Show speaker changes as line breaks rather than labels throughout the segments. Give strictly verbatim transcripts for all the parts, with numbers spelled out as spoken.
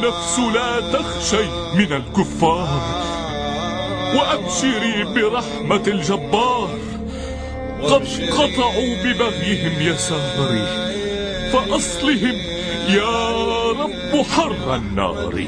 نفس لا تخشي من الكفار، وأبشري برحمة الجبار. قد قطعوا ببغيهم يساري، فأصلهم يا رب حر النار.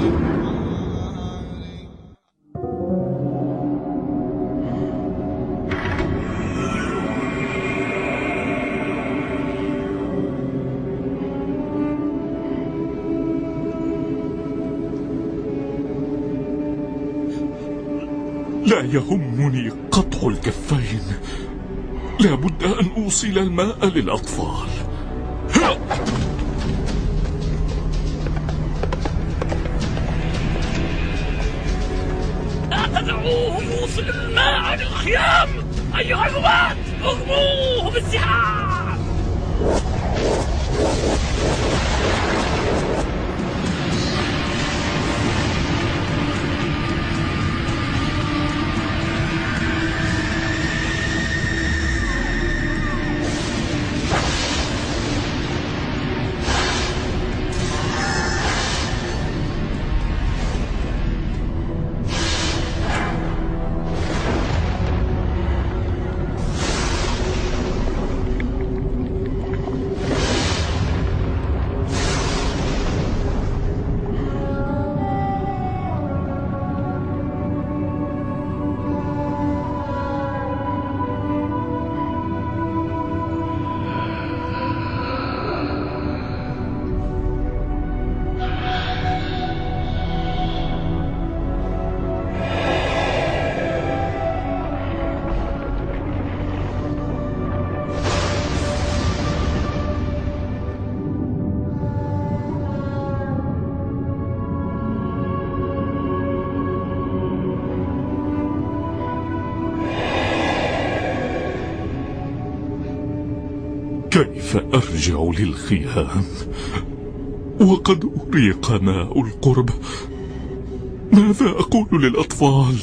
لا يهمني قطع الكفين، لا بد أن أوصل الماء للأطفال.
لا تدعوهم يوصلوا الماء للخيام أيها الرماة، ارموه بالسهام.
كيف أرجع للخيام وقد أريق ماء القرب؟ ماذا أقول للأطفال؟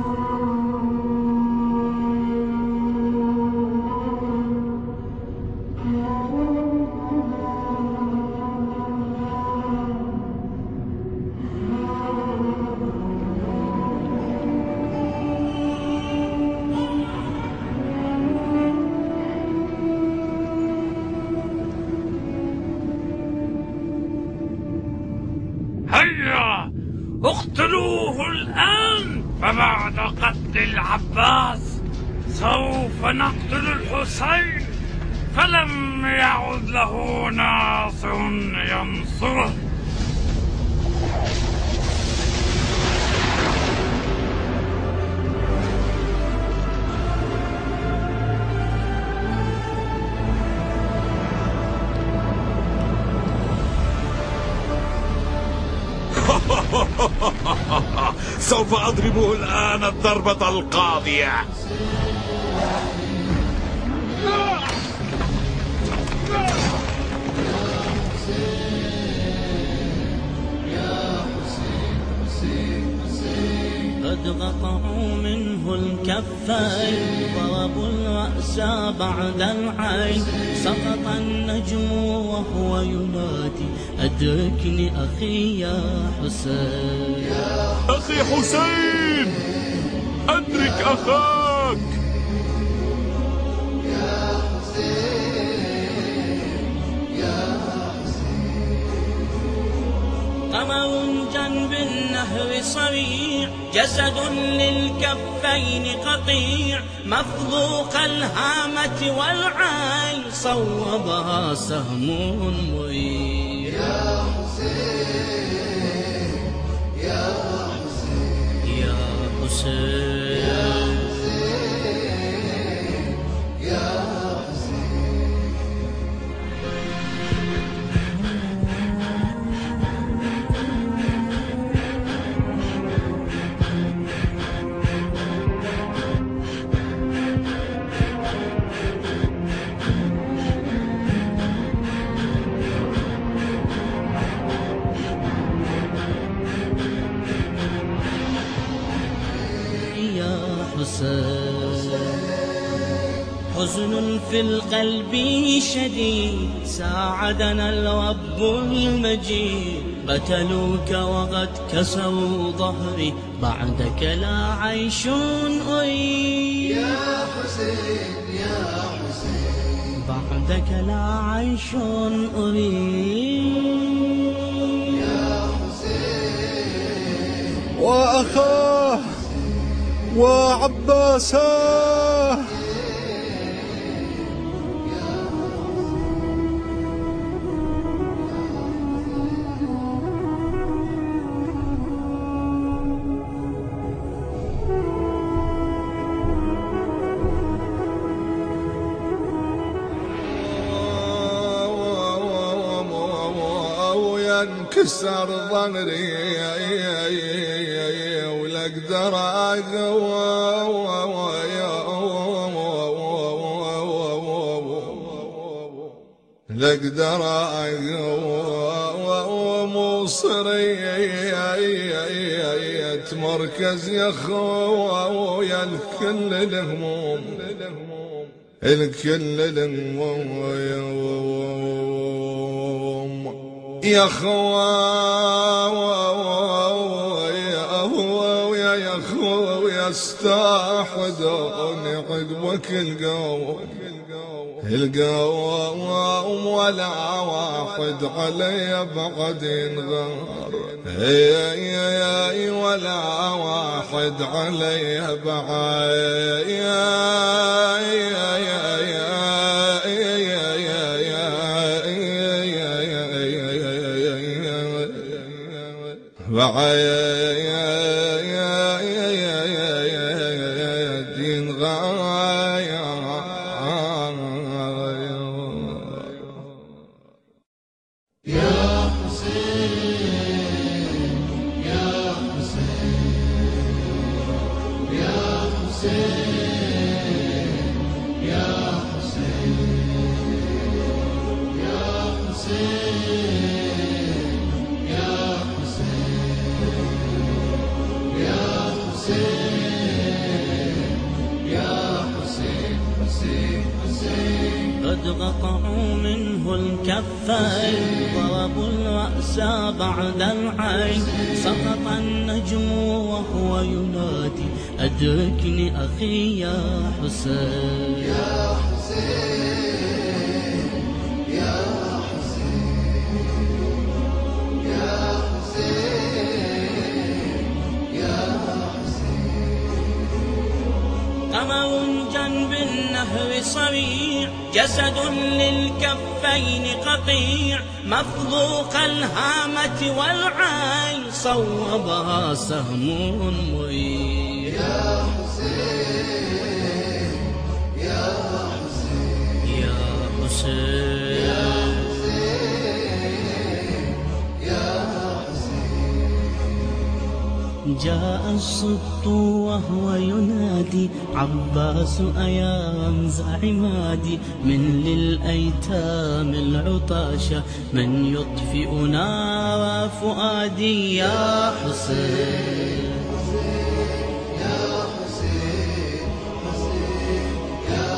هيا اقتلوه الآن، فبعد قتل العباس سوف نقتل الحسين، فلم يعد له ناصر ينصره.
سوف أضربه الآن الضربة القاضية.
قد قطعوا منه الكفين، ضربوا الرأس بعد العين، سقط النجم وهو ينادي أدركني أخي يا حسين.
أخي حسين، أدرك أخاك.
يا حسين يا حسين.
قمر جنب النهر صريع، جسد للكفين قطيع، مفضوق الهامة والعين، صوبها سهم مريع.
يا حسين يا حسين
يا حسين حزن في القلب شديد، ساعدنا الرب المجيد قتلوك وقد كسروا ظهري بعدك لا عيش أريد
يا حسين يا حسين
بعدك لا عيش أريد
يا حسين
وأخاه وعباساه
وينكسر ظهري ولا اقدر اقوى لا اقدر اقوى مصري مركز يا خويا الكل الهموم الكل الهموم يا خويا يا خويا استحدوني عقبك القوم القوم ولا واحد علي بعد ينغار ولا واحد علي بعد بعدين غاية
يا حسين يا حسين يا حسين يا حسين يا حسين يا حسين يا حسين يا حسين حسين حسين
قد قطعوا منه الكفين ضربوا الرأس بعد العين سقط النجم وهو ينادي أدركني أخي يا حسين
يا حسين يا حسين يا حسين يا
قمر جنب النهر صريع جسد للكفين قطيع مفضوق الهامة والعين صوبها سهم مريع
يا حسين يا حسين
يا حسين
يا حسين
جاء الصدق وهو ينادي عباس أيا رمز عمادي من للأيتام العطاشة من يطفئ نار فؤادي يا حسين
يا حسين يا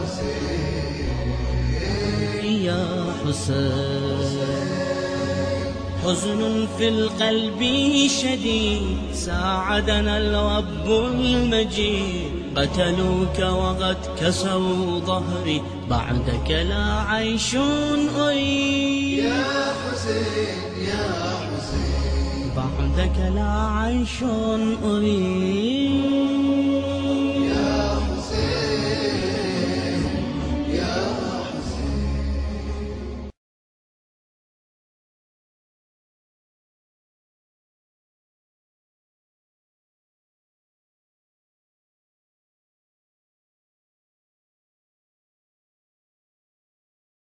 حسين
يا حسين حزن في القلب شديد ساعدنا الرب المجيد قتلوك وقد كسروا ظهري بعدك لا عيش أريد
يا حسين يا حسين
بعدك لا عيش أريد